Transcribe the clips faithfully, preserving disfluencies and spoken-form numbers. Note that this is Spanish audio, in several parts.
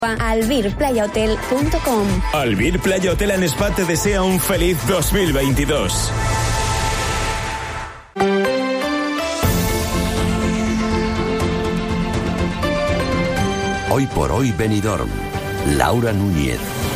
albir playa hotel punto com. Albir Playa Hotel and Spa te desea un feliz dos mil veintidós. Hoy por hoy Benidorm. Laura Núñez.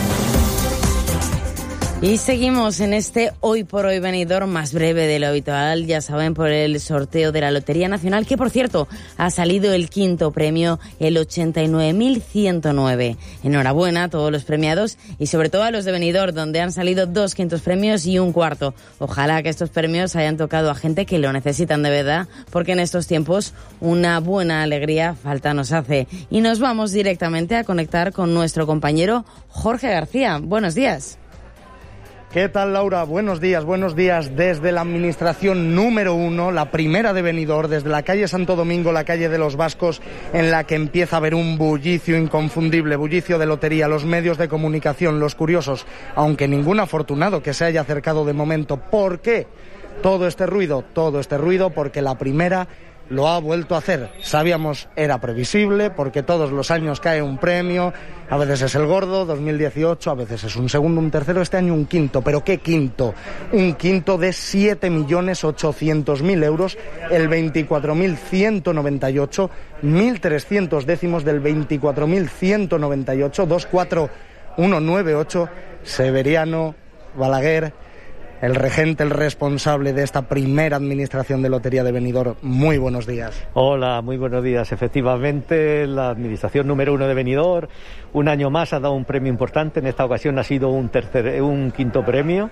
Y seguimos en este Hoy por Hoy Benidorm más breve de lo habitual, ya saben, por el sorteo de la Lotería Nacional, que por cierto ha salido el quinto premio, el ochenta y nueve mil ciento nueve. Enhorabuena a todos los premiados y sobre todo a los de Benidorm, donde han salido dos quintos premios y un cuarto. Ojalá que estos premios hayan tocado a gente que lo necesitan de verdad, porque en estos tiempos una buena alegría falta nos hace. Y nos vamos directamente a conectar con nuestro compañero Jorge García. Buenos días. ¿Qué tal, Laura? Buenos días, buenos días desde la administración número uno, la primera de Benidorm, desde la calle Santo Domingo, la calle de los Vascos, en la que empieza a haber un bullicio inconfundible, bullicio de lotería, los medios de comunicación, los curiosos, aunque ningún afortunado que se haya acercado de momento. ¿Por qué todo este ruido? Todo este ruido porque la primera lo ha vuelto a hacer. Sabíamos, era previsible, porque todos los años cae un premio, a veces es el gordo, dos mil dieciocho, a veces es un segundo, un tercero, este año un quinto. ¿Pero qué quinto? Un quinto de siete millones ochocientos mil euros, el veinticuatro mil ciento noventa y ocho, mil trescientos décimos del veinticuatro mil ciento noventa y ocho, dos cuatro uno nueve ocho, Severiano Balaguer, el regente, el responsable de esta primera administración de Lotería de Benidorm. Muy buenos días. Hola, muy buenos días. Efectivamente, la administración número uno de Benidorm, un año más ha dado un premio importante. En esta ocasión ha sido un tercer, un quinto premio,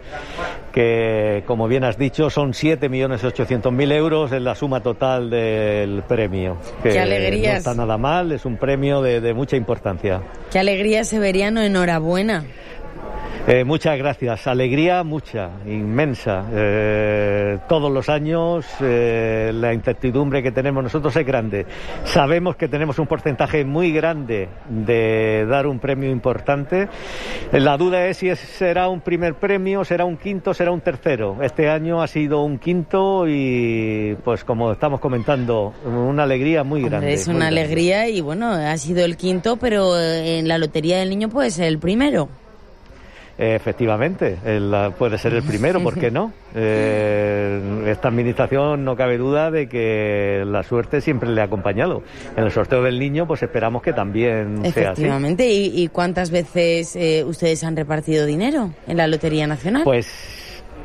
que, como bien has dicho, son siete millones ochocientos mil euros en la suma total del premio. Que ¡qué alegrías! No está nada mal, es un premio de, de mucha importancia. ¡Qué alegría, Severiano! Enhorabuena. Eh, muchas gracias. Alegría mucha, inmensa. Eh, todos los años eh, la incertidumbre que tenemos nosotros es grande. Sabemos que tenemos un porcentaje muy grande de dar un premio importante. La duda es si es, será un primer premio, será un quinto, será un tercero. Este año ha sido un quinto y, pues como estamos comentando, una alegría muy grande. Hombre, es una alegría y bueno, ha sido el quinto, pero en la Lotería del Niño puede ser el primero. Efectivamente, él puede ser el primero, ¿por qué no? Eh, esta administración no cabe duda de que la suerte siempre le ha acompañado. En el sorteo del niño, pues esperamos que también sea así. Efectivamente, ¿y, y cuántas veces eh, ustedes han repartido dinero en la Lotería Nacional? Pues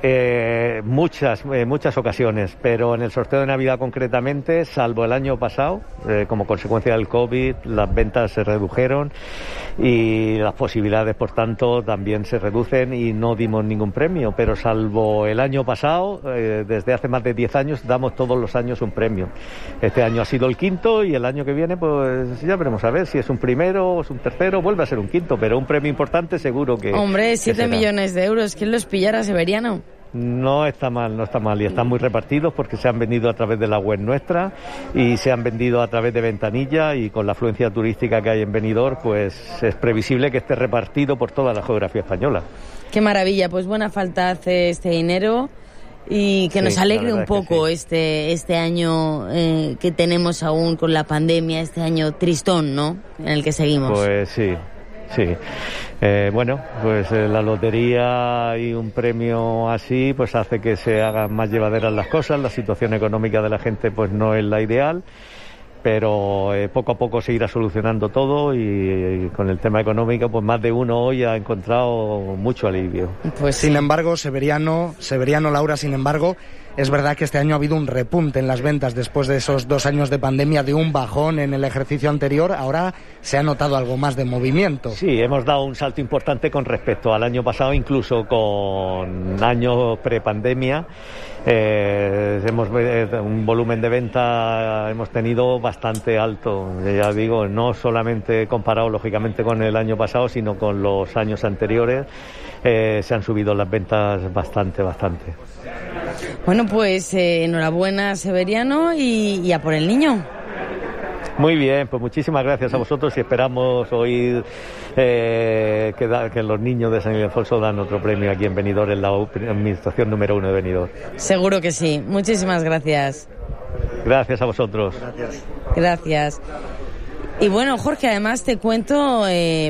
Eh, muchas, eh, muchas ocasiones, pero en el sorteo de Navidad concretamente, salvo el año pasado, eh, como consecuencia del COVID, las ventas se redujeron y las posibilidades, por tanto, también se reducen y no dimos ningún premio, pero salvo el año pasado, eh, desde hace más de diez años, damos todos los años un premio. Este año ha sido el quinto y el año que viene, pues ya veremos a ver si es un primero o es un tercero, vuelve a ser un quinto, pero un premio importante seguro que... Hombre, siete millones de euros, ¿quién los pillara, Severiano? No está mal, no está mal y están muy repartidos porque se han vendido a través de la web nuestra y se han vendido a través de Ventanilla y con la afluencia turística que hay en Benidorm, pues es previsible que esté repartido por toda la geografía española. Qué maravilla, pues buena falta hace este dinero y que sí, nos alegre un poco sí. este este año eh, que tenemos aún con la pandemia, este año tristón, ¿no?, en el que seguimos. Pues sí. Sí, eh, bueno, pues eh, la lotería y un premio así pues hace que se hagan más llevaderas las cosas. La situación económica de la gente pues no es la ideal, pero eh, poco a poco se irá solucionando todo y, y con el tema económico pues más de uno hoy ha encontrado mucho alivio. Pues sin embargo, Severiano, Severiano Laura, sin embargo, es verdad que este año ha habido un repunte en las ventas después de esos dos años de pandemia, de un bajón en el ejercicio anterior. Ahora se ha notado algo más de movimiento. Sí, hemos dado un salto importante con respecto al año pasado, incluso con años prepandemia. Eh, hemos eh, un volumen de venta hemos tenido bastante alto, ya digo, no solamente comparado lógicamente con el año pasado, sino con los años anteriores. Eh, se han subido las ventas bastante, bastante. Bueno, pues eh, enhorabuena, Severiano, y, y a por el niño. Muy bien, pues muchísimas gracias a vosotros y esperamos oír eh, que, da, que los niños de San Ildefonso dan otro premio aquí en Benidorm, en la administración número uno de Benidorm. Seguro que sí. Muchísimas gracias. Gracias a vosotros. Gracias. Gracias. Y bueno, Jorge, además te cuento... Eh,